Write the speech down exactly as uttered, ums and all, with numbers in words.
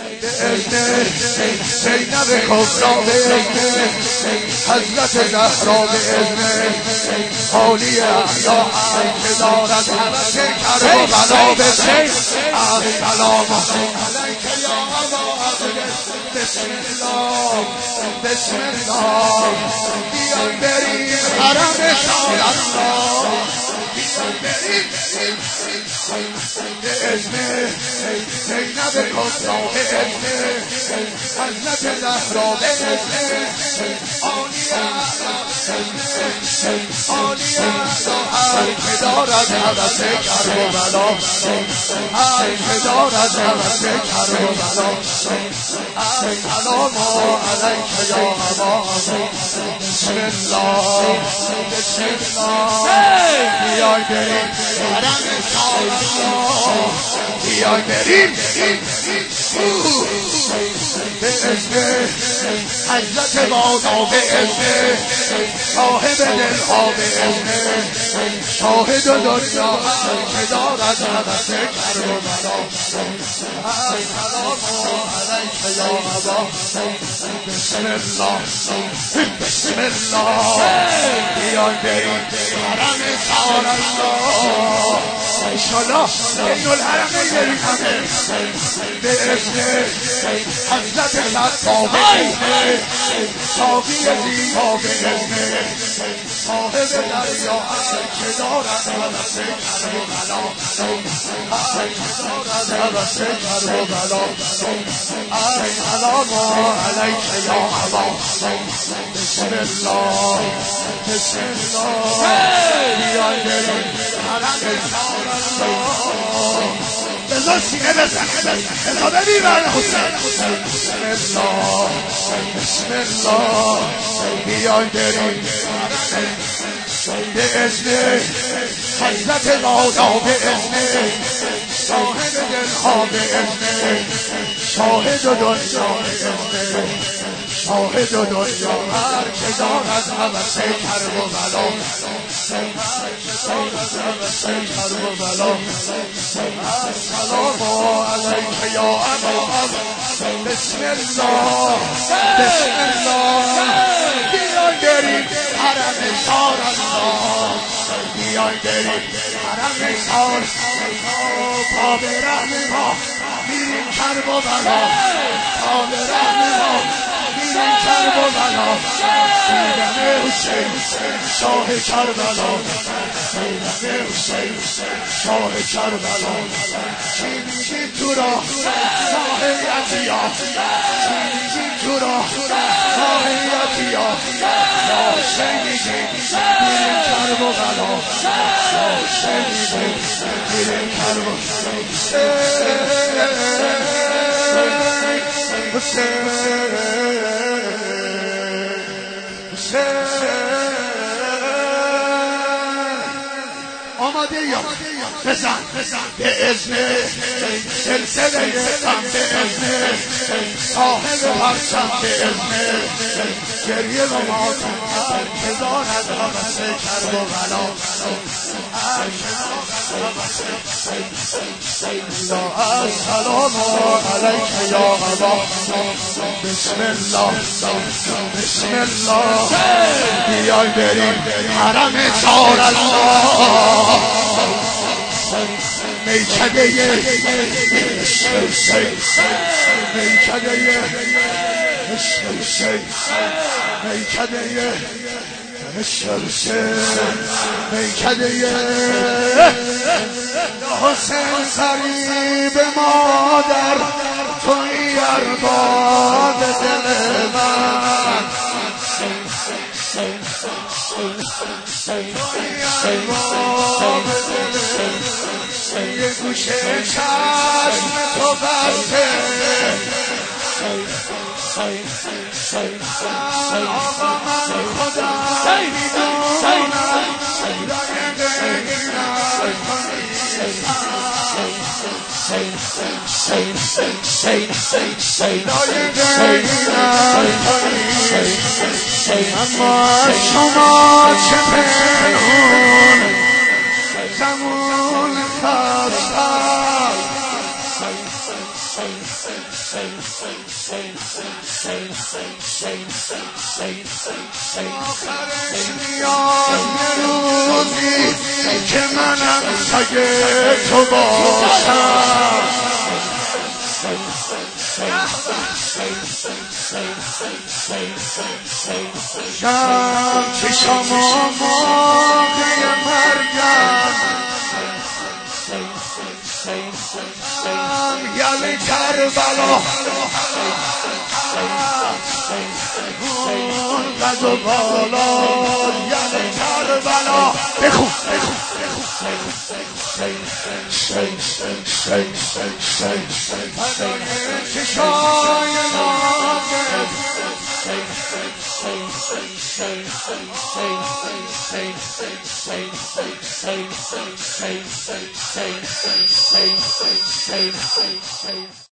به اذن زینب کبرا، به اذن حضرت زهرا، به اذن حالی احیا که دارد حبس کربلا، به اذن السلام علیک یا ابا عبدالله. بسم الله بسم الله بیان بریم حرم شاه الله، بیان بریم به اذن زینب کبرا، به اذن حضرت زهرا، به اذن عالی اعلی، عالی اعلی که دارد حبس کربلا، هر که دارد حبس کربلا. السلام علیک یا ابا، بسم الله بسم الله بیای بریم حرم شاه الله، بیای بریم به اذن حضرت بالا، به اذن صاحب دلها، به اذن شاهد دنیا که دارد حبس کربلا. السلام علیک یا ابا، بسم الله بسم الله بیای بریم حرم شاه الله، انشالله این الحرم بریم همه به اذن حضرت لطفا، به اذن ساقی زیبا، به اذن صاحب دریا که دارد حبس کربلا، که دارد حبس کربلا. السلام علیک یا ابا، بسم الله بسم الله بیای بریم حرم شاه الله. بذار سینه بزن بذار ببین من حسین، بسم الله بسم الله بیای بریم به اذن حضرت مولا، به اذن صاحب دلها، به اذن شاهد دنیا، به اذن شاهد دنیا هر که دارد حبس کربلا، هر که دارد حبس کربلا. السلام علیک یا ابا، بسم الله بسم الله بیای بریم حرم شاه الله، بیای بریم حرم شاه تا به رحم ما میریم کربلا، تا به رحم ما میریم کربلا. دیدن حسین شاه کربلا، دیدن حسین شاه کربلا. چی میگی تو راه راه یتیا، چی میگی تو راه راه یتیا، یا حسین میگی میریم کربلا، یا حسین میگی میریم کربلا. حسین آماده یا بزن به اذن سلسله غم، به اذن صاحب پرچم، به اذن گریه و ماتم که دارد حبس کربلا. السلام علیک یا ابا، بسم الله بسم الله بیای بریم حرم شاه الله. میکده عشق حسین، میکده عشق حسین، میکده عشق حسین، میکده حسین قریب مادر، توی ارباب دل من، توی ارباب دل من، یه گوشه چشم تو بسته آقا من خدا میدونم اما شما چه پنهون زمون خواستم آخرش میاد یه روزی که منم سگ تو باشم شم چشما موقع مرگم یعنی کربلا اون قد و بالا یعنی کربلا بخون فدای چشای نازت